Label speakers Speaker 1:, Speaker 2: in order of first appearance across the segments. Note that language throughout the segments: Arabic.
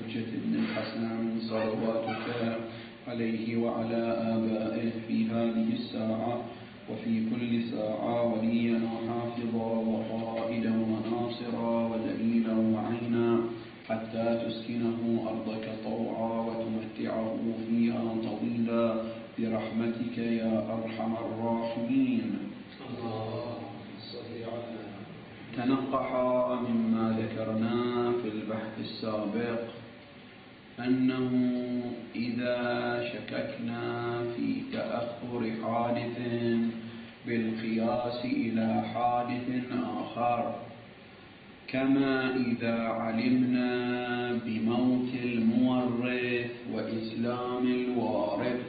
Speaker 1: حجة بن الحسن صلواتك عليه وعلى آبائه في هذه الساعة وفي كل ساعة وليا وحافظا وقائدا وناصرا ودليلا وعينا حتى تسكنه أرضك طوعا وتمتعه فيها طويلا برحمتك يا أرحم الراحمين. تنقح مما ذكرنا في البحث السابق أنه إذا شككنا في تأخر حادث بالقياس إلى حادث آخر، كما إذا علمنا بموت المورث وإسلام الوارث،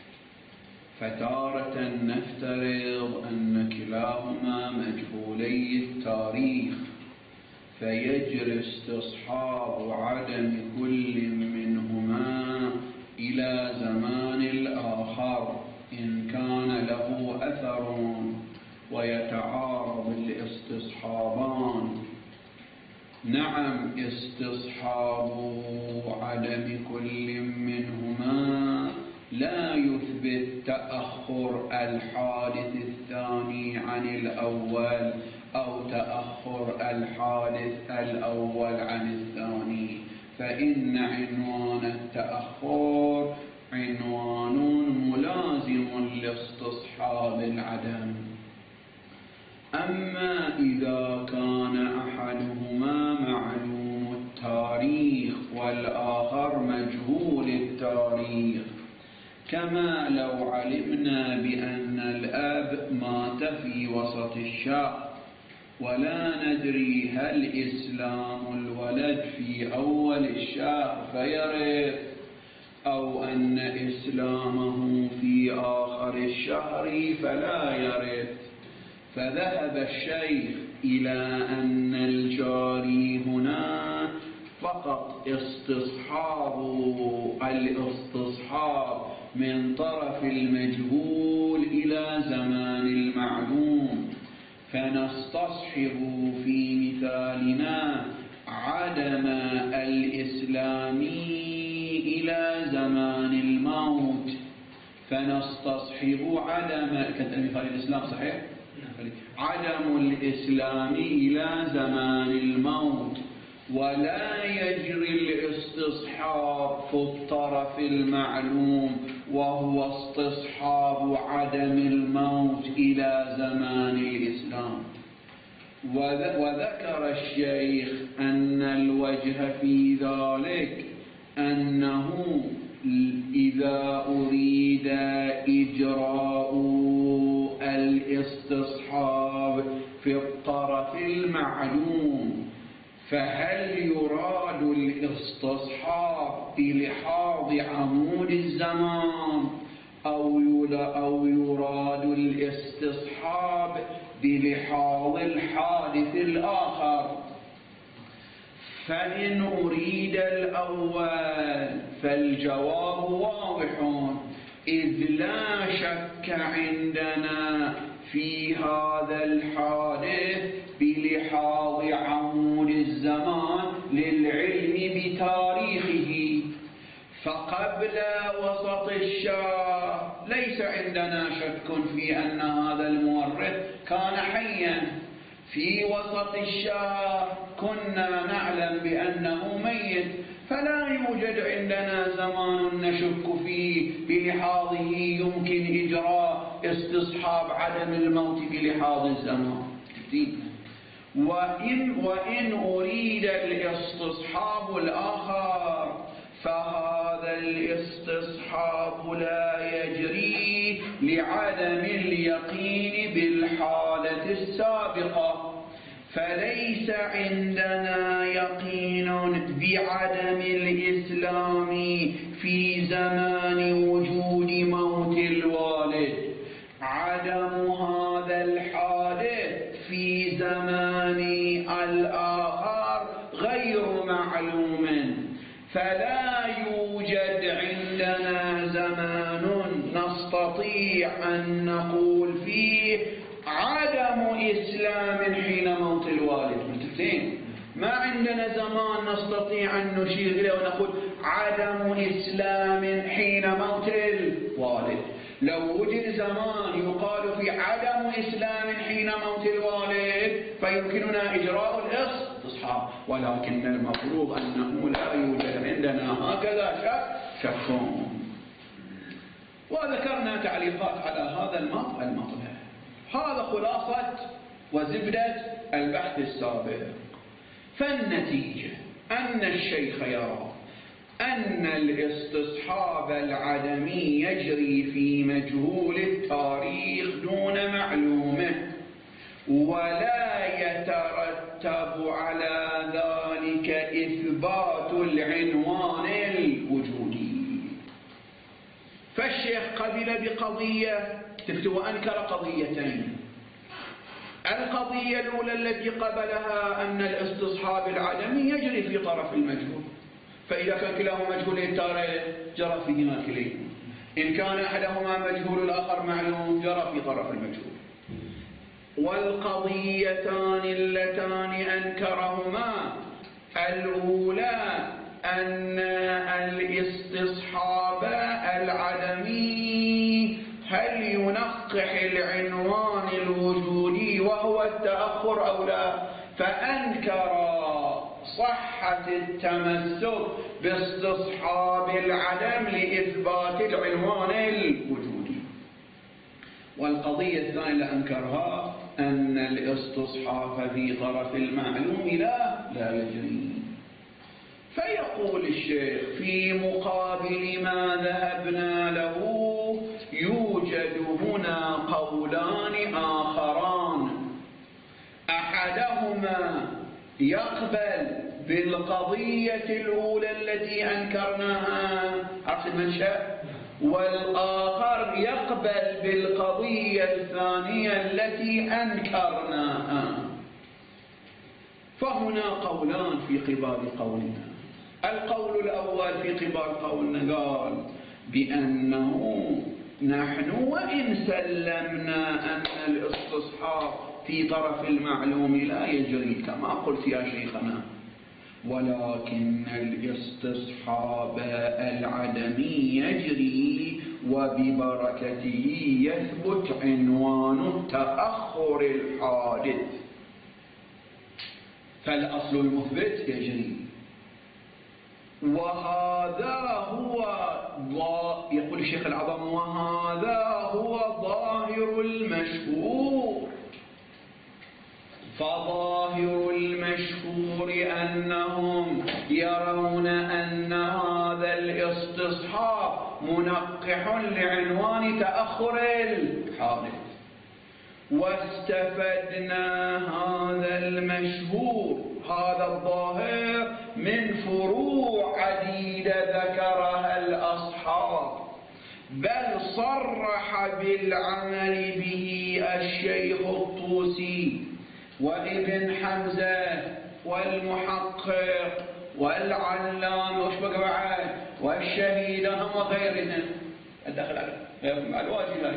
Speaker 1: فتارة نفترض أن كلاهما مجهولي التاريخ، فيجري استصحاب عدم كل منهما إلى زمان الآخر إن كان له أثر، ويتعارض الاستصحابان. نعم، استصحاب عدم كل منهما لا يثبت تأخر الحادث الثاني عن الأول أو تأخر الحادث الأول عن الثاني، فإن عنوان التأخر عنوان ملازم لاستصحاب العدم. أما إذا كان أحدهما معلوم التاريخ والآخر مجهول التاريخ، كما لو علمنا بأن الأب مات في وسط الشهر ولا ندري هل إسلام الولد في أول الشهر فيرث أو أن إسلامه في آخر الشهر فلا يرث، فذهب الشيخ إلى أن الجاري هنا فقط الاستصحاب من طرف المجهول إلى زمان المعلوم، فنستصحب في مثالنا عدم الإسلام إلى زمان الموت، فنستصحب مثال الإسلام صحيح؟ عدم الإسلام إلى زمان الموت، ولا يجري الاستصحاب في الطرف المعلوم وهو استصحاب عدم الموت إلى زمان الإسلام. وذكر الشيخ أن الوجه في ذلك أنه إذا أريد إجراء الاستصحاب في الطرف المعلوم، فهل يراد الاستصحاب بلحاظ عمود الزمان أو يراد الاستصحاب بلحاظ الحادث الآخر؟ فإن أريد الأول فالجواب واضح، إذ لا شك عندنا في هذا الحادث بلحاظ عمود الزمان للعلم بتاريخه، فقبل وسط الشهر ليس عندنا شك في أن هذا المورث كان حيا، في وسط الشهر كنا نعلم بأنه ميت، فلا يوجد عندنا زمان نشك فيه بلحاظه يمكن إجراء استصحاب عدم الموت بلحاظ الزمان. وإن أريد الاستصحاب الآخر فهذا الاستصحاب لا يجري لعدم اليقين بالحالة السابقة، فليس عندنا يقين بعدم الإسلام في زمان وجود موت الوالد. عدم هذا الحادث في زمان الآخر غير معلوم، فلا يوجد عندنا زمان نستطيع أن نقول فيه عدم إسلام حين موت الوالد. ما عندنا زمان نستطيع أن نشير إليه ونقول عدم إسلام حين موت الوالد. لو وجد زمان يقال في عدم إسلام حين موت الوالد فيمكننا إجراء الاستصحاب، ولكن المفروض أنه لا يوجد عندنا هكذا شك. وذكرنا تعليقات على هذا المطلب. هذا خلاصة وزبدة البحث السابق. فالنتيجة أن الشيخ يرى أن الاستصحاب العدمي يجري في مجهول التاريخ دون معلومه، ولا يترتب على ذلك إثبات العنوان الوجودي. فالشيخ قبل بقضية وأنكر قضيتين. القضية الأولى التي قبلها أن الاستصحاب العدمي يجري في طرف المجهول، فإذا كان كلاهما مجهول التاريخ جرى فيهما كليهما، إن كان أحدهما مجهول الآخر معلوم جرى في طرف المجهول. والقضيتان اللتان أنكرهما الأولى أن الاستصحاب العدمي هل ينقح العنوان الوجودي وهو التأخر أو لا، فأنكر صحة التمسك باستصحاب العدم لإثبات العنوان الوجودي. والقضية الثانية اللي أنكرها أن الاستصحاب في طرف المعلوم لا يجري. فيقول الشيخ في مقابل ما ذهبنا له يوجد هنا قولان آخران، أحدهما يقبل بالقضية الأولى التي أنكرناها عكس المنشأ، والآخر يقبل بالقضية الثانية التي أنكرناها. فهنا قولان في قبال قولنا. القول الأول في قبال قولنا قال بأنه نحن وإن سلمنا أن الاستصحاب في طرف المعلوم لا يجري كما قلت يا شيخنا، ولكن الاستصحاب العدمي يجري وببركته يثبت عنوان التأخر الحادث، فالأصل المثبت يجري. وهذا هو يقول الشيخ العظم وهذا هو ظاهر المشهور. فظاهر المشهور أنهم يرون أن هذا الاستصحاب منقح لعنوان تأخر الحادث، واستفدنا هذا المشهور هذا الظاهر من فروع عديدة ذكرها الأصحاب، بل صرح بالعمل به الشيخ الطوسي وابن حمزة والمحقق والعلام وشبك بعد والشهيد هم وغيرهم. الدخل على الواجب.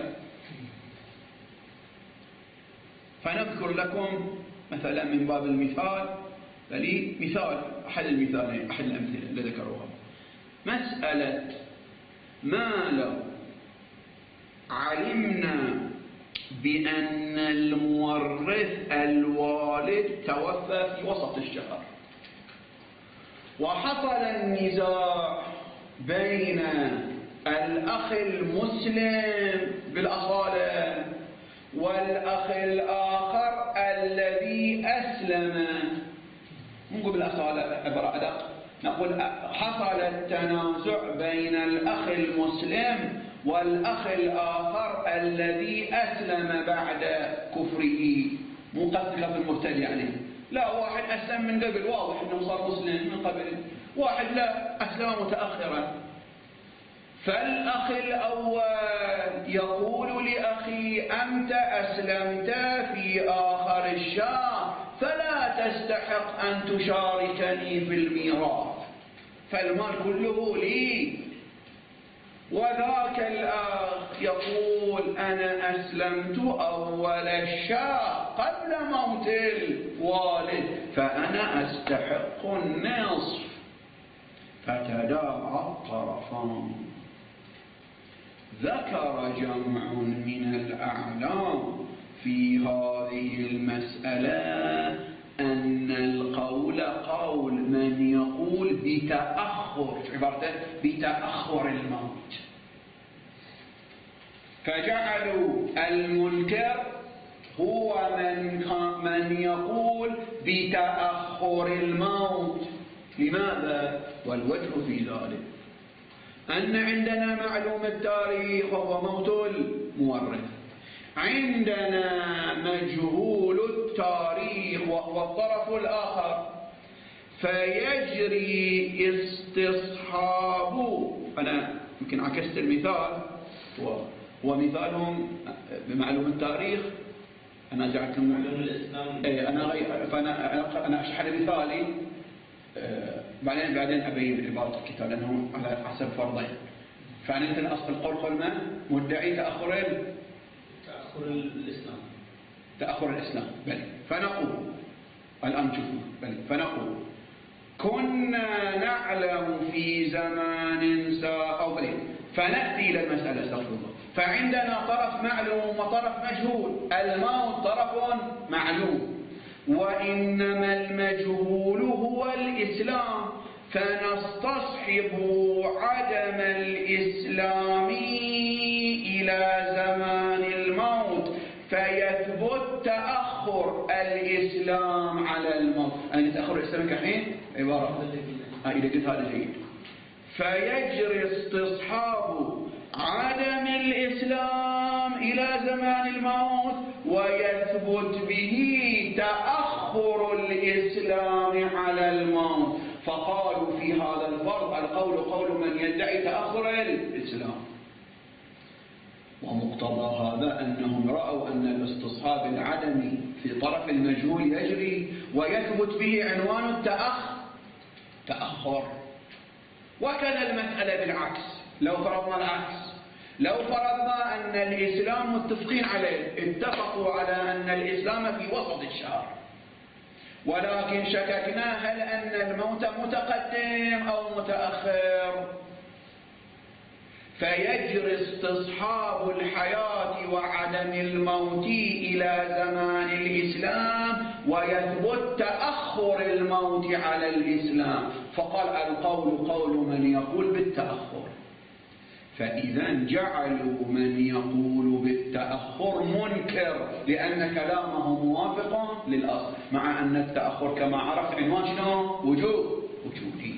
Speaker 1: فنذكر لكم مثلا من باب المثال، مثال أحد المثالين أحد الأمثلة اللي ذكروها، مسألة ما لو علمنا بأن المورث الوالد توفى في وسط الشهر، وحصل النزاع بين الأخ المسلم بالأصالة والأخ الآخر الذي أسلم. نقول بالأصالة عبارة أدق، نقول حصل التنازع بين الأخ المسلم والأخ الآخر الذي أسلم بعد كفره، مو قصدك في المرتد يعني، لا واحد أسلم من قبل واضح أنه صار مسلم من قبل، واحد لا أسلم متأخرا. فالأخ الأول يقول لأخي أنت أسلمت في آخر الشهر فلا تستحق أن تشاركني في الميراث، فالمال كله لي. وذاك الأخ يقول أنا أسلمت أول الشهر قبل موت الوالد فأنا أستحق النصف. فتداعى الطرفان. ذكر جمع من الأعلام في هذه المسألة أن القول قول من يقول بتأخر، عبارته بتأخر الموت، فجعلوا المنكر هو من يقول بتأخر الموت. لماذا؟ والوجه في ذلك أن عندنا معلوم التاريخ وهو موت المورث، عندنا مجهول التاريخ وهو الطرف الآخر، فيجري استصحاب. أنا يمكن عكست المثال، ومثالهم بمعلوم التاريخ أنا جعلت معلوم الإسلام. فأنا أشرح مثالي بعدين أبين عبارة الكتاب لأنه على حسب فرضين. فأنت أصل القول قلنا مدعي تأخر
Speaker 2: الإسلام.
Speaker 1: تأخر الإسلام. بل فنقول الآن شوفوا، بل فنقول كنا نعلم في زمان أو بل فنأتي إلى المسألة استغفر الله. فعندنا طرف معلوم وطرف مجهول. الموت طرف معلوم، وإنما المجهول هو الإسلام، فنستصحب عدم الإسلام إلى زمان الموت فيثبت تأخر الإسلام على الموت. أن يتأخر الإسلام كحين عبارة إذا قلت هذا جيد. فيجري استصحاب عدم الإسلام إلى زمان الموت ويثبت به تأخر الإسلام على الموت. فقالوا في هذا الفرض القول قول من يدعي تأخر الإسلام. ومقتضى هذا أنهم رأوا أن الاستصحاب العدمي في طرف المجهول يجري ويثبت به عنوان تأخر. وكذا المسألة بالعكس. لو فرضنا العكس، لو فرضنا أن الإسلام متفقين عليه، اتفقوا على أن الإسلام في وسط الشهر، ولكن شككنا هل أن الموت متقدم أو متأخر، فيجري استصحاب الحياة وعدم الموت إلى زمان الإسلام ويثبت تأخر الموت على الإسلام. فقال القول قول من يقول بالتأخر. فإذا جعلوا من يقول بالتأخر منكر لأن كلامه موافق للأصل، مع أن التأخر كما عرفت عنوان شنو؟ وجودي.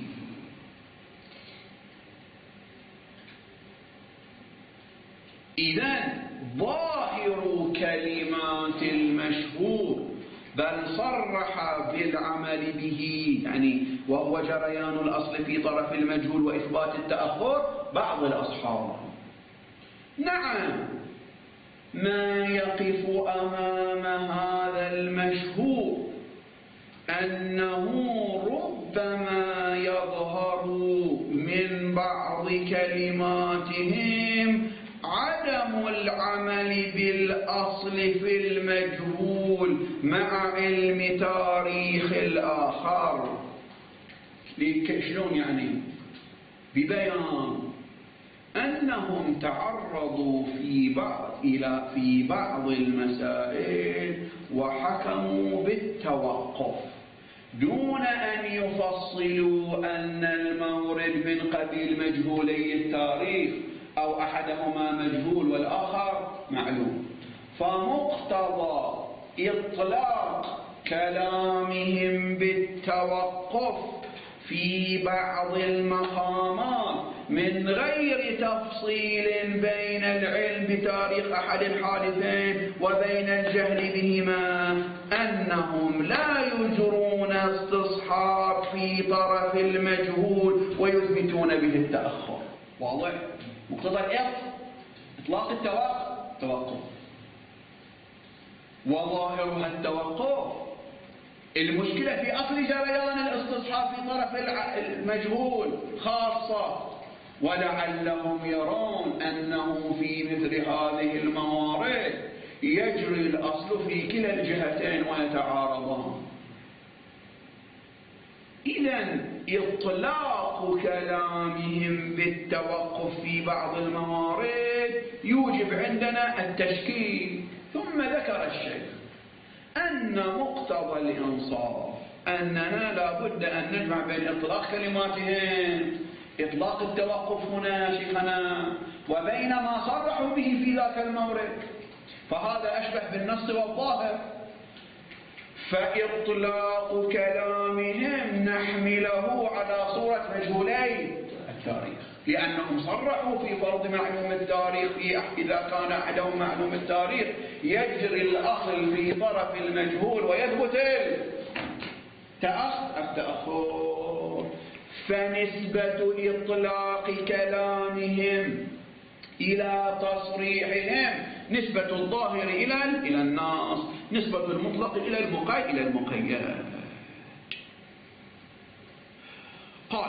Speaker 1: إذا ظاهر كلمات المشهور بل صرح بالعمل به، يعني وهو جريان الأصل في طرف المجهول وإثبات التأخر بعض الأصحاب. نعم، ما يقف أمام هذا المشهور أنه ربما يظهر من بعض كلماتهم عدم العمل بالأصل في المجهول مع علم تاريخ الآخر. شلون يعني؟ ببيان أنهم تعرضوا في بعض المسائل وحكموا بالتوقف دون أن يفصلوا أن المورد من قبيل مجهولي التاريخ أو أحدهما مجهول والآخر معلوم. فمقتضى إطلاق كلامهم بالتوقف في بعض المقامات من غير تفصيل بين العلم بتاريخ أحد الحادثين وبين الجهل بهما أنهم لا يجرون استصحاب في طرف المجهول ويثبتون به التأخر. واضح؟ مقتضى إطلاق التوقف، وظاهرها التوقف. المشكلة في أصل جريان الاستصحاب في طرف المجهول خاصة، ولعلهم يرون أنه في مثل هذه الموارد يجري الأصل في كلا الجهتين ويتعارضان. إذن إطلاق كلامهم بالتوقف في بعض الموارد يوجب عندنا التشكيك. ثم ذكر الشيخ أن مقتضى الإنصاف أننا لا بد أن نجمع بين إطلاق كلماتهم، إطلاق التوقف هنا شيخنا، وبين ما صرحوا به في ذاك المورد، فهذا أشبه بالنص والظاهر. فإطلاق كلامهم نحمله على صورة مجهولي التاريخ، لأنهم صرحوا في فرض معلوم التاريخ إذا كان أحدهم معلوم التاريخ يجري الأصل في طرف المجهول ويثبت التأخر. فنسبة إطلاق كلامهم إلى تصريحهم نسبة الظاهر إلى النص، نسبة المطلق إلى المقيد. قال: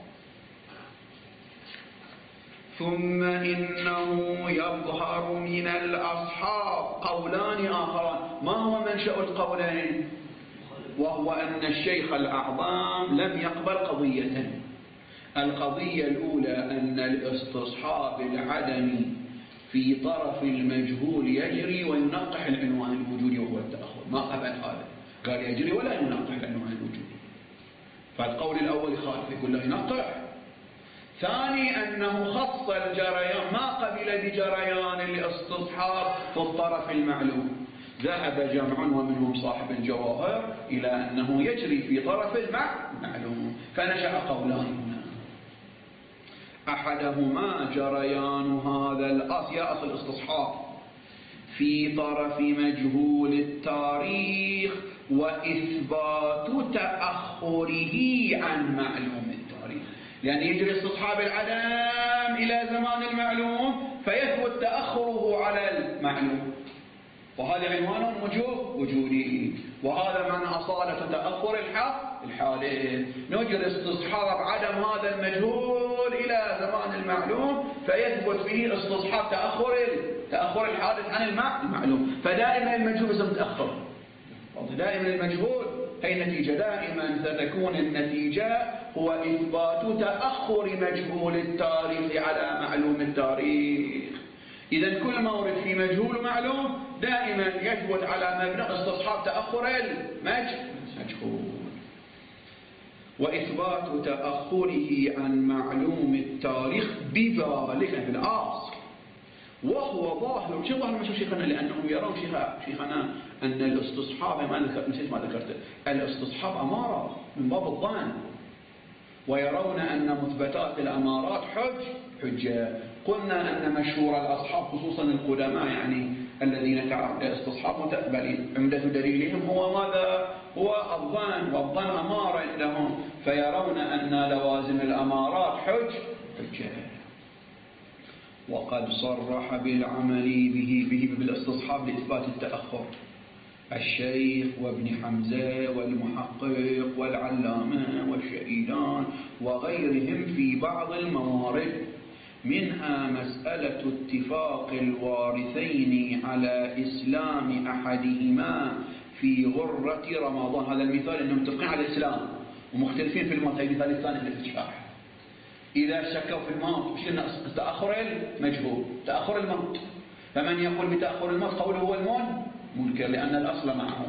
Speaker 1: ثم إنه يظهر من الأصحاب قولان آخران. ما هو منشأ القولين؟ وهو أن الشيخ الأعظم لم يقبل قضية. القضية الأولى أن الاستصحاب العدمي في طرف المجهول يجري وينقح العنوان الوجودي وهو التأخر، ما قبل هذا، قال يجري ولا ينقح العنوان الوجودي. فالقول الأول خالف، يقول له ينقح. ثاني أنه خص الجريان، ما قبل بجريان الاستصحاب في الطرف المعلوم. ذهب جمع ومنهم صاحب الجواهر إلى أنه يجري في طرف المعلوم، فنشأ قولان هنا. أحدهما جريان هذا الأصل، يا أصل الاستصحاب، في طرف مجهول التاريخ وإثبات تأخره عن معلوم التاريخ، لأن يجري استصحاب العدم إلى زمان المعلوم فيثبت تأخره على المعلوم، وهذا عنوان وجودي، وهذا معنى أصالة تأخر الحادث. نجري استصحاب عدم هذا المجهول إلى زمان المعلوم فيثبت فيه استصحاب تأخر الحادث عن المعلوم. فدائما المجهول اسم متأخر، دائما المجهول هي النتيجة، دائما ستكون النتيجة هو إثبات تأخر مجهول التاريخ على معلوم التاريخ. إذا كل مورد في مجهول ومعلوم دائما يثبت على مبنى استصحاب تأخر المجهول وإثبات تأخره عن معلوم التاريخ بذلك بالأصل، وهو ظاهر. شو ظاهر مشو شيخنا؟ لأنهم يرون شيخنا أن الاستصحاب، نسيت ما ذكرته، الاستصحاب أمارة من باب الظن، ويرون أن مثبتات الأمارات حجة. قلنا أن مشهور الأصحاب خصوصا القدماء يعني الذين تعرف الاستصحاب متقبلين، عمدة دليلهم هو ماذا؟ هو الظن، والظن أمارة عندهم، فيرون أن لوازم الأمارات حجة. وقد صرح بالعمل به بالاستصحاب لإثبات التأخر الشيخ وابن حمزة والمحقق والعلامة والشهيدان وغيرهم في بعض الموارد، منها مسألة اتفاق الوارثين على إسلام أحدهما في غرة رمضان. هذا المثال أنهم متفقين على الإسلام ومختلفين في الموت. المثال الثاني الاستشفاع، إذا شكوا في الموت وشلنا تأخر المجهول، تأخر الموت، فمن يقول بتأخر الموت قوله هو منكر لأن الأصل معه.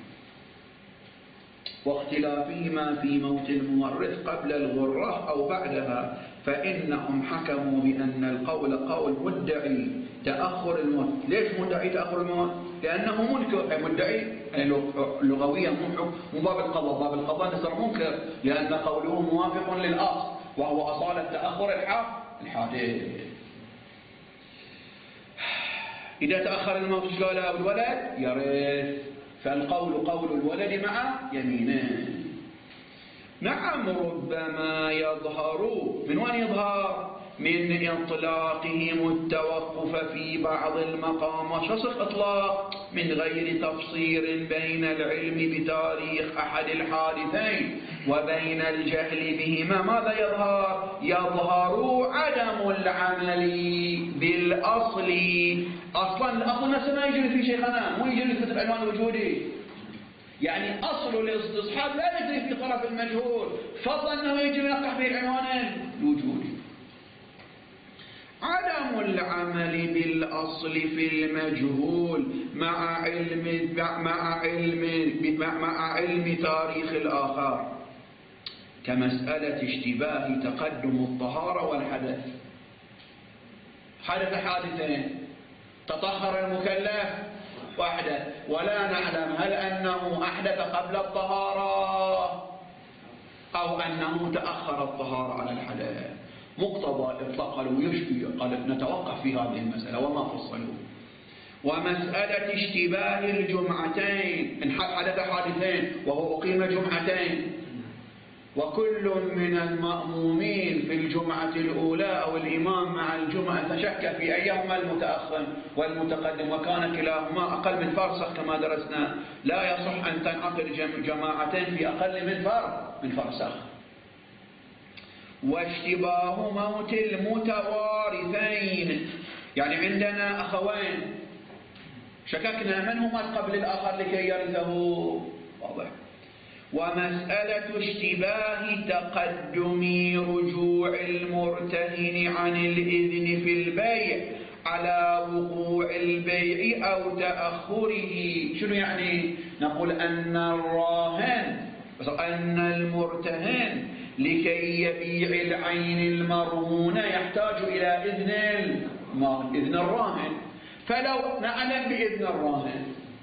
Speaker 1: واختلافهما في موت المورث قبل الغرة أو بعدها، فإنهم حكموا بأن القول قول مدعي تأخر الموت. ليش مدعي تأخر الموت؟ لأنه منكر، مدعي لغويا مو باب القضاء، باب القضاء نصر منكر لأن قوله موافق للأصل وهو أصالة تأخر الحادث. إذا تأخر الموت ايش قال أبو الولد؟ يرث، فالقول قول الولد مع يمينه. نعم ربما يظهر، من وين يظهر؟ من إطلاقهم التوقف في بعض المقامات. شو صح إطلاق؟ من غير تفصيل بين العلم بتاريخ أحد الحادثين وبين الجهل بهما ماذا يظهر؟ يظهر عدم العمل بالأصل. أصلا الأصل نفسه ما يجري في شيخنا، مو يجري في العنوان الوجودي. يعني أصل الاستصحاب لا يجري في طرف المجهول، فضلا أنه يجري يقع في العنوان الوجودي. عدم العمل بالأصل في المجهول مع علم تاريخ الآخر، كمسألة اشتباه تقدم الطهارة والحدث. حدث حادثين، تطهر المكلف وأحدث، ولا نعلم هل أنه أحدث قبل الطهارة أو أنه تأخر الطهارة على الحدث. مقتضى الإطلاق قالوا يشبه، قال نتوقف في هذه المسألة وما فصلوا. ومسألة اشتباه الجمعتين، إن حدث حادثين وهو أقيم جمعتين، وكل من المأمومين في الجمعة الأولى أو الإمام مع الجمعة فشك في أيهما المتأخر والمتقدم، وكان كلاهما أقل من فرسخ كما درسنا، لا يصح أن تنعقد جماعتين في أقل من فرسخ. واشتباه موت المتوارثين، يعني عندنا أخوين شككنا من هما قبل الآخر لكي يرثه، واضح. ومسألة اشتباه تقدم رجوع المرتهن عن الإذن في البيع على وقوع البيع أو تأخره. شنو يعني؟ نقول أن المرتهن لكي يبيع العين المرهونة يحتاج إلى إذن الراهن، فلو نعلم بإذن الراهن،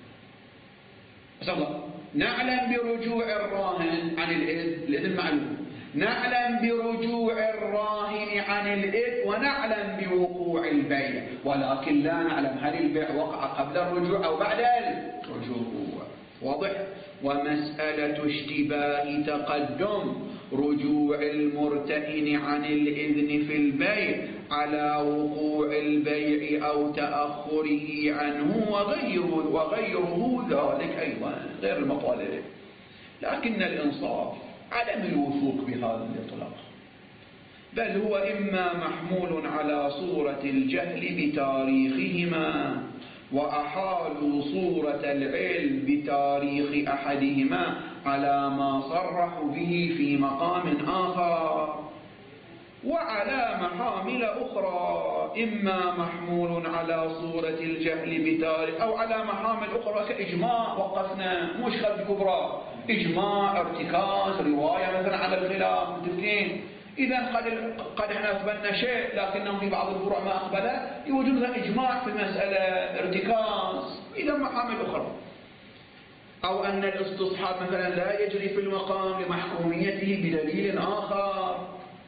Speaker 1: نعلم برجوع الراهن عن الإذن معلوم، نعلم برجوع الراهن عن الإذن، ونعلم بوقوع البيع، ولكن لا نعلم هل البيع وقع قبل الرجوع أو بعد الرجوع، واضح. ومسألة اشتباه تقدم رجوع المرتهن عن الإذن في البيع على وقوع البيع أو تأخره عنه وغيره ذلك أيضا غير المطالب. لكن الإنصاف عدم الوثوق بهذا الإطلاق، بل هو إما محمول على صورة الجهل بتاريخهما، وأحالوا صورة العلم بتاريخ أحدهما على ما صرحوا به في مقام آخر، وعلى محامل أخرى، إما محمول على صورة الجهل بتاريخ أو على محامل أخرى كإجماع وقفنا، مش خلف كبرى، إجماع، ارتكاز، رواية مثلا على الخلاف، متفقين. إذا قد احنا أثبتنا شيء لكنه في بعض الفروع ما أقبله، يوجد إجماع في المسألة، ارتكاز، إذا محامل أخرى. أو أن الاستصحاب مثلا لا يجري في المقام لمحكوميته بدليل آخر.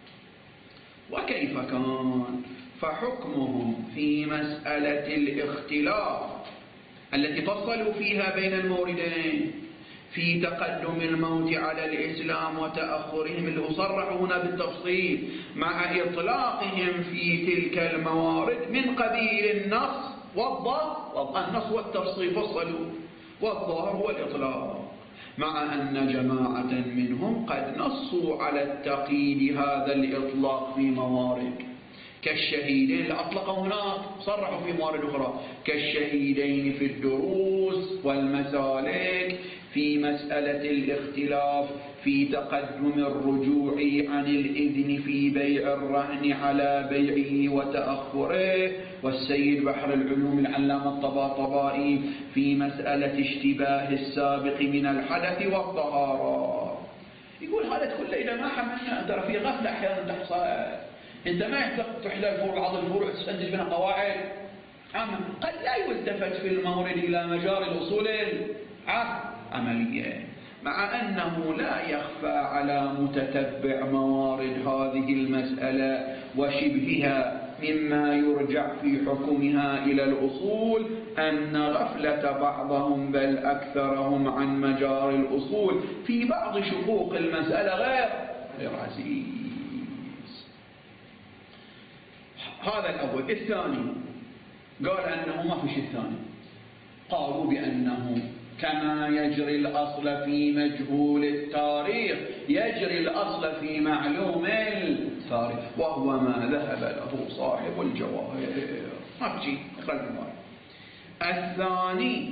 Speaker 1: وكيف كان؟ فحكمهم في مسألة الاختلاف التي فصلوا فيها بين الموردين في تقدم الموت على الإسلام وتأخرهم، اللي صرحوا هنا بالتفصيل مع إطلاقهم في تلك الموارد من قبيل النص والظاهر. النص والتفصيل فصلوا، والظاهر هو الإطلاق، مع أن جماعة منهم قد نصوا على التقييد هذا الإطلاق في موارد كالشهيدين اللي أطلقوا هناك، صرحوا في موارد أخرى كالشهيدين في الدروس والمسالك في مسألة الاختلاف في تقدم الرجوع عن الإذن في بيع الرهن على بيعه وتأخره، والسيد بحر العلوم العلامة الطباطبائي في مسألة اشتباه السابق من الحدث والطهارة. يقول هذا كله إذا ما حملنا، ترى في غفلة أحيانا تحصل، أنت ما تحلل بعض الفروع تستنتج منها قواعد عامة، قد لا يلتفت في المورد إلى مجال الأصول العملية، مع أنه لا يخفى على متتبع موارد هذه المسألة وشبهها مما يرجع في حكمها إلى الأصول أن غفلة بعضهم بل أكثرهم عن مجال الأصول في بعض شقوق المسألة غير عزيز. هذا الأول. الثاني قال أنه ما في شيء ثاني، قالوا بأنه كما يجري الأصل في مجهول التاريخ يجري الأصل في معلوم التاريخ، وهو ما ذهب له صاحب الجواهر. ما بشي اقرأ المبارك. الثاني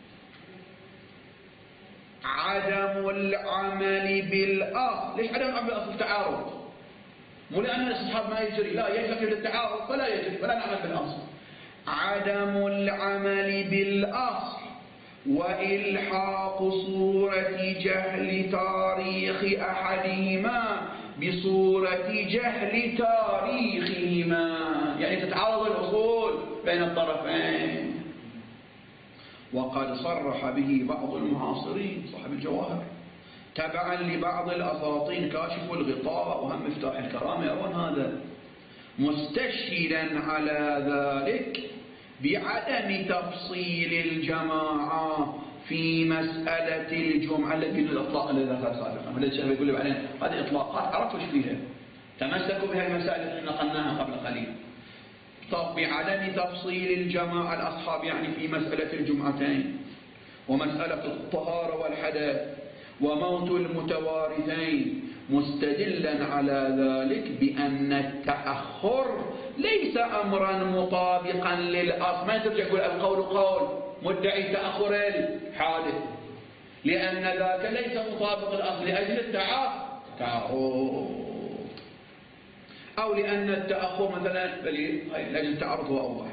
Speaker 1: عدم العمل بالأصل. ليش عدم العمل بالأصل؟ تعارض، مو لأن الاستصحاب ما يجري، لا يجري للتعارض فلا يجري فلا نعمل بالأصل. عدم العمل بالأصل وإلحاق صورة جهل تاريخ أحدهما بصورة جهل تاريخهما، يعني تتعارض الأصول بين الطرفين. وقد صرح به بعض المعاصرين صاحب الجواهر تبعا لبعض الأساطين كاشف الغطاء وهم مفتاح الكرامة يرون هذا، مستشهدا على ذلك بعدم تفصيل الجماعة في مسألة الجمعة التي الإطلاق الذي ذكر سابقا. هذا الشيخ يقول بعدين هذه إطلاقات عرفتوا ايش فيها، تمسكوا بها المسائل التي نقلناها قبل قليل. طب بعدم تفصيل الجماعة الأصحاب يعني في مسألة الجمعتين ومسألة الطهارة والحدث وموت المتوارثين، مستدلا على ذلك بأن التأخر ليس أمرا مطابقا للأصل. ما ترجع يقول القول قول مدعي تأخر الحادث، لأن ذاك ليس مطابق الأصل لأجل التعارض، أو لأن التأخر مثلا لأجل التعارض هو أوضح.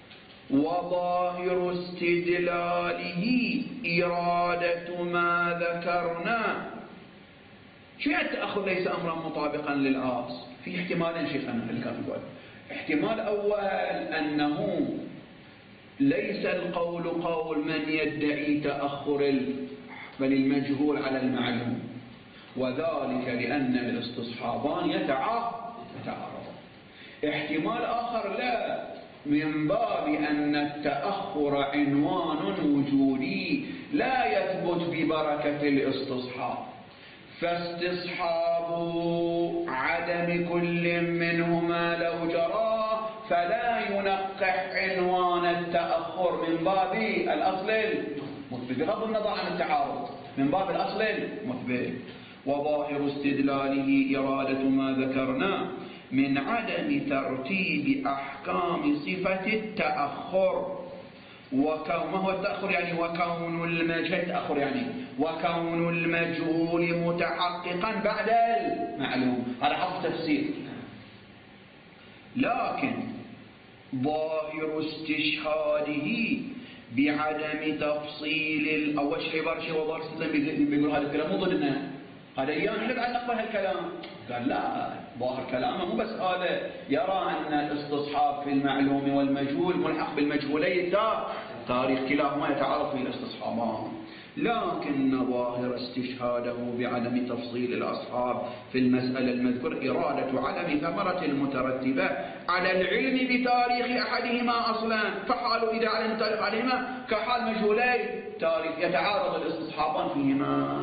Speaker 1: وظاهر استدلاله إرادة ما ذكرنا. شو يعني التأخر ليس أمرا مطابقا للأصل؟ في احتمالين شيخنا اللي كان يقول. احتمال أول أنه ليس القول قول من يدعي تأخر بل المجهول على المعلوم، وذلك لأن الاستصحابان يتعارضان. احتمال آخر لا، من باب أن التأخر عنوان وجودي لا يثبت ببركة الاستصحاب، فاستصحاب عدم كل منهما لو جرى فلا ينقح عنوان التأخر من باب الأصل المثبت بغض النظر عن التعارض، من باب الأصل المثبت. وظاهر استدلاله إرادة ما ذكرنا من عدم ترتيب أحكام صفة التأخر. ما هو التأخر؟ يعني وكون التأخر يعني وكون المجهول متحققا بعد المعلوم، هذا حرف تفسير. لكن ظاهر استشهاده بعدم تفصيل أول شيء عبارة شيء وظاهر استدلال بيقول هذا الكلام مو ضدنا، هذا ايام احنا بعد نقبل هالكلام. قال لا، ظاهر كلامه مو بس هذا، يرى ان الاستصحاب في المعلوم والمجهول ملحق بالمجهولي تاريخ كلاهما يتعارض في الاستصحابان، لكن ظاهر استشهاده بعدم تفصيل الأصحاب في المسألة المذكور إرادة عدم ثمرة المترتبة على العلم بتاريخ أحدهما أصلا، فحال إذا علم تاريخ أحدهما كحال مجهولي تاريخ يتعارض الاستصحابان فيهما.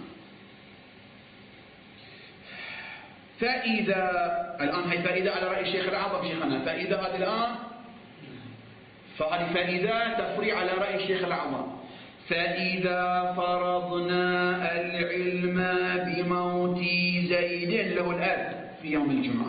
Speaker 1: فإذا الآن هي فإذا على رأي الشيخ الأعظم شيخنا، فإذا هذه الآن فهذه فإذا تفريع على رأي الشيخ الأعظم. فإذا فرضنا العلم بموت زيد له الأب في يوم الجمعة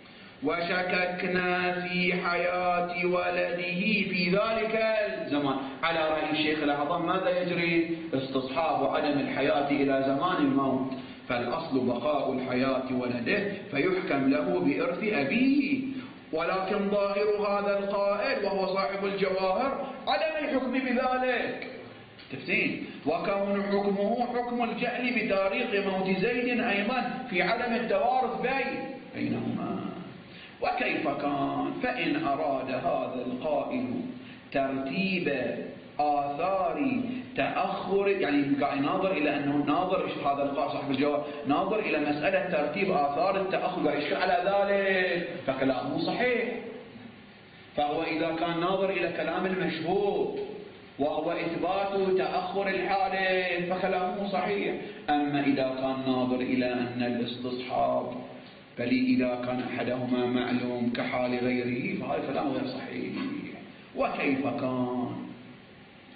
Speaker 1: وشككنا في حياة ولده في ذلك الزمان، على رأي الشيخ الأعظم ماذا يجري؟ استصحاب عدم الحياة إلى زمان الموت، فالأصل بقاء الحياة ولده فيحكم له بإرث أبيه. ولكن ظاهر هذا القائل وهو صاحب الجواهر عدم الحكم بذلك تفسير، وكون حكمه حكم الجهل بتاريخ موت زيد أيضا في عدم التوارث بينهما. وكيف كان؟ فإن أراد هذا القائل ترتيب آثار تأخر، يعني ناظر إلى أنه ناظر هذا القائل صاحب الجواب ناظر إلى مسألة ترتيب آثار التأخر وإشكال على ذلك فكلامه صحيح. فهو إذا كان ناظر إلى كلام المشهور وهو إثبات تأخر الحادث فكلامه صحيح. أما إذا كان ناظر إلى أن الاستصحاب بل إذا كان أحدهما معلوم كحال غيره فهذا كلامه غير صحيح. وكيف كان؟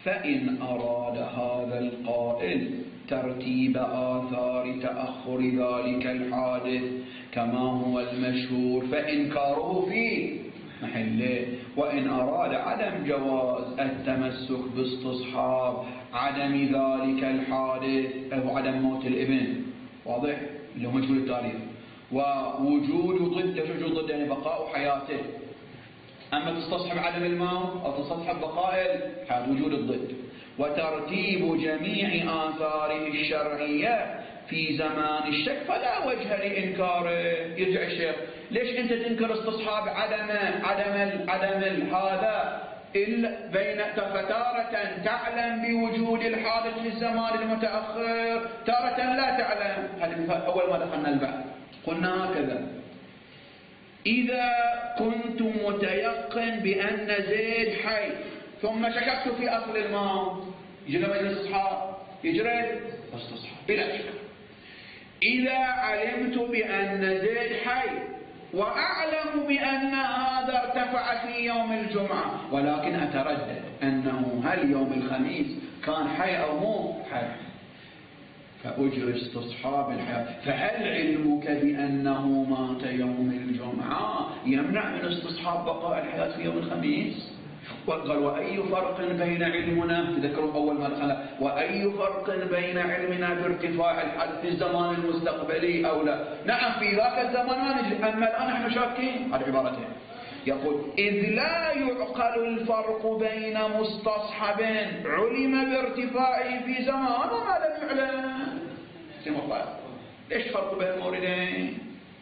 Speaker 1: فإن أراد هذا القائل ترتيب آثار تأخر ذلك الحادث كما هو المشهور فإنكاره في محله، وإن أراد عدم جواز التمسك باستصحاب عدم ذلك الحادث أو عدم موت الابن، واضح اللي هو مجهول التاريخ، ووجود ضد، وجود ضد يعني بقاء حياته، أما تستصحب عدم الموت أو تستصحب بقاء الحياة وجود الضد، وترتيب جميع آثاره الشرعية في زمان الشك فلا وجه لإنكاره. يرجع الشيخ ليش أنت تنكر استصحاب عدم هذا بين فتارة تعلم بوجود الحادث في الزمان المتأخر، تارة لا تعلم. هذا أول ما دخلنا البحث قلنا هكذا: إذا كنت متيقن بأن زيد حي ثم شككت في أصل الموت، يجري مجلس استصحاب، يجري استصحاب بلا شك. إذا علمت بأن زيد حي وأعلم بأن هذا ارتفع في يوم الجمعة ولكن أتردد أنه هل يوم الخميس كان حي أو مو حي، فأجري استصحاب الحياة. فهل علمك بأنه مات يوم الجمعة يمنع من استصحاب بقاء الحياة في يوم الخميس؟ وقال: وأي فرق بين علمنا، تذكروا أول ما دخلنا، وأي فرق بين علمنا بارتفاع الحدث في الزمان المستقبلي أو لا؟ نعم في ذاك الزمان ما ندري، أما الآن نحن شاكين. هذه عبارتين. يقول: إذ لا يعقل الفرق بين مستصحب علم بارتفاعه في زمان وما لم يعلم. سمع الله، ليش فرق بين الموردين؟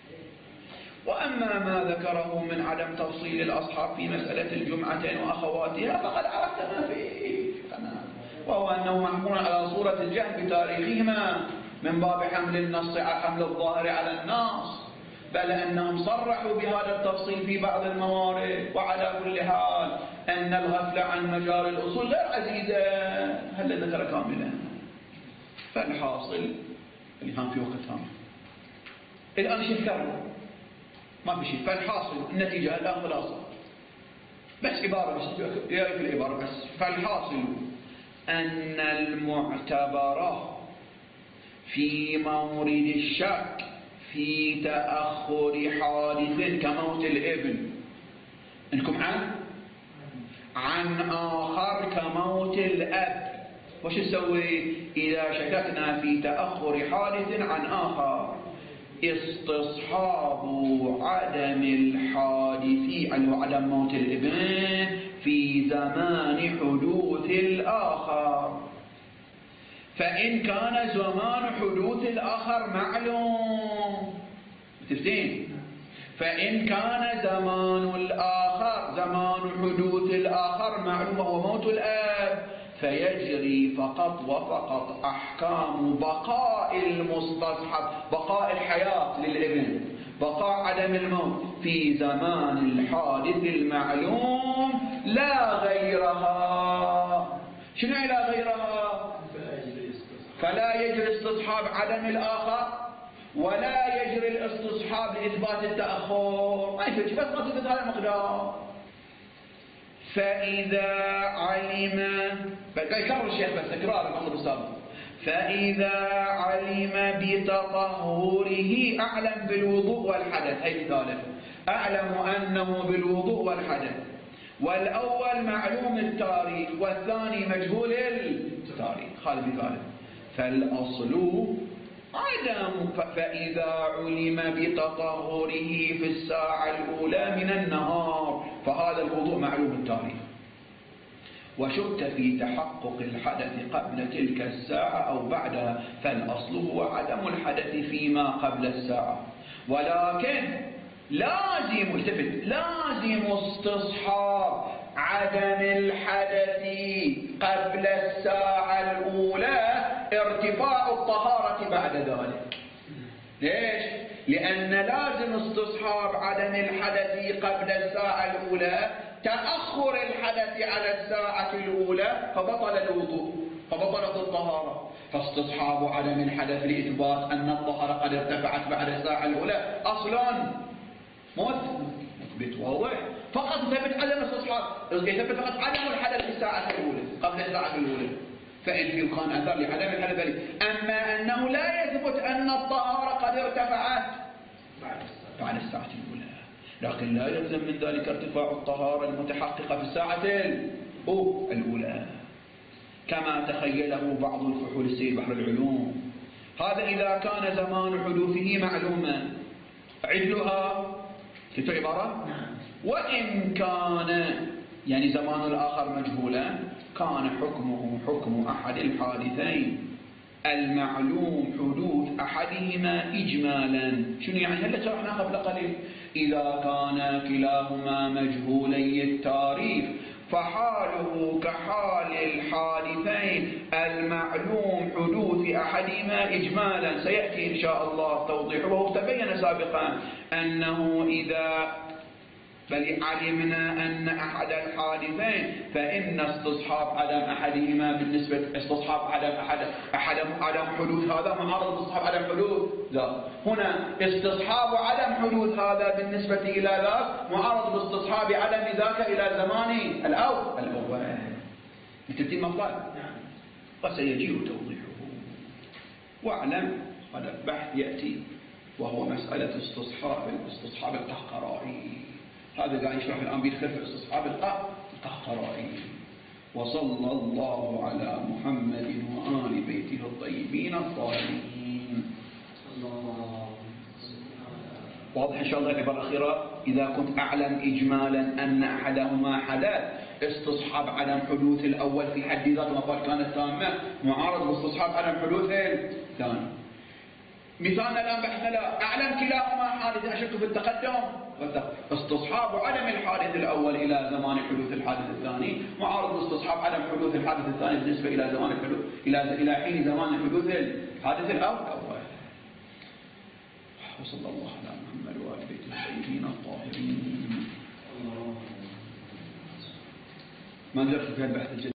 Speaker 1: وأما ما ذكره من عدم تفصيل الأصحاب في مسألة الجمعتين وأخواتها فقد عرفت ما فيه، وهو أنه محمول على صورة الجهل بتاريخهما من باب حمل النص على حمل الظاهر على النص، بل أنهم صرحوا بهذا التفصيل في بعض الموارد. وعلى كل حال أن الغفلة عن مجال الأصول غير عزيزة. هل ذكر كاملا؟ فالحاصل اللي كان في وقت ثاني الآن شيء كرر ما في شيء. فالحاصل النتيجة الآن خلاصة، بس عبارة بس يعرف العبارة بس. فالحاصل أن المعتبر في مورد الشك في تأخر حادث كموت الابن، إنكم عن آخر كموت الأب، وش نسوي إذا شككنا في تأخر حادث عن آخر؟ استصحاب عدم الحادث أو عدم موت الابن في زمان حدوث الآخر. فإن كان زمان حدوث الآخر معلوم، تفتين، فإن كان زمان حدوث الآخر معلوم وهو موت الأب، فيجري فقط وفقط أحكام بقاء المستصحب، بقاء الحياة للابن، بقاء عدم الموت في زمان الحادث المعلوم لا غيرها. شنو لا غيرها؟ فلا يجري استصحاب عدم الآخر ولا يجري الاستصحاب لإثبات التأخر، ما يجري، بس ما تثبت هذا المقدار. فإذا علم، يكرر الشيخ بس تكرار المطلب السابق. فإذا علم بتطهره أعلم بالوضوء والحدث، أي مثاله أعلم أنه بالوضوء والحدث، والأول معلوم التاريخ والثاني مجهول التاريخ، هذا مثاله. فالأصل عدم. فإذا علم بتطهره في الساعة الأولى من النهار فهذا الوضوء معلوم التاريخ، وشك في تحقق الحدث قبل تلك الساعة أو بعدها، فالأصل هو عدم الحدث فيما قبل الساعة، ولكن لازم استصحاب عدم الحدث قبل الساعة الأولى ارتفاع الطهارة بعد ذلك. ليش؟ لأن لازم استصحاب عدم الحدث قبل الساعة الأولى تأخر الحدث على الساعة الأولى فبطل الوضوء فبطلت الطهارة، فاستصحاب عدم الحدث لإثبات أن الطهارة قد ارتفعت بعد الساعة الأولى أصلا يثبت واضح فقط يثبت عدم الاستصحاب، يثبت فقط عدم الحدث في الساعة الأولى قبل الساعة الأولى، فإن في كان أثر لعدم الحدث. أما أنه لا يثبت أن الطهارة قد ارتفعت بعد الساعة الأولى، لكن لا يلزم من ذلك ارتفاع الطهارة المتحققة في الساعة الأولى كما تخيله بعض الفحول السيد بحر العلوم. هذا إذا كان زمان حدوثه معلوما. عدلها كتب عبارة وإن كان يعني زمان الآخر مجهولا كان حكمه حكم أحد الحادثين المعلوم حدوث أحدهما إجمالا. شنو يعني؟ هلا شرحنا قبل قليل إذا كان كلاهما مجهولي التاريخ فحاله كحال الحادثين المعلوم حدوث أحدهما إجمالا. سيأتي إن شاء الله توضيحه، وهو تبين سابقا أنه إذا بل علمنا أن أحد الحادثين فإن استصحاب عدم أحدهما بالنسبة استصحاب عدم حدوث هذا معارض استصحاب عدم حدوث ذاك. هنا استصحاب عدم حدوث هذا بالنسبة إلى ذاك معارض باستصحاب عدم ذاك إلى زمان الأول. متفقين مطلب؟ وسيجيء توضيحه. واعلم هذا البحث يأتي وهو مسألة استصحاب القهقرائي. هذا قاعد يشرح الآن بيدخل في استصحاب القهقرائي. وصلى الله على محمد وآل بيته الطيبين الطاهرين. واضح إن شاء الله العبارة الأخيرة؟ إذا كنت أعلم إجمالا أن أحدهما حدث استصحاب عدم حدوث الأول في حد ذاته مقال كانت تامة معارض باستصحاب عدم حدوث الثاني. مثالنا الآن بحثنا لا أعلم كلاهما حادث أشك في التقدم استصحاب عدم الحادث الأول إلى زمان حدوث الحادث الثاني معارض باستصحاب عدم حدوث الحادث الثاني بالنسبة إلى زمان الحدوث إلى حين زمان حدوث الحادث الأول. وصلى الله على محمد وآل بيته الطيبين الطاهرين. ما نجرب في البحث الجديد.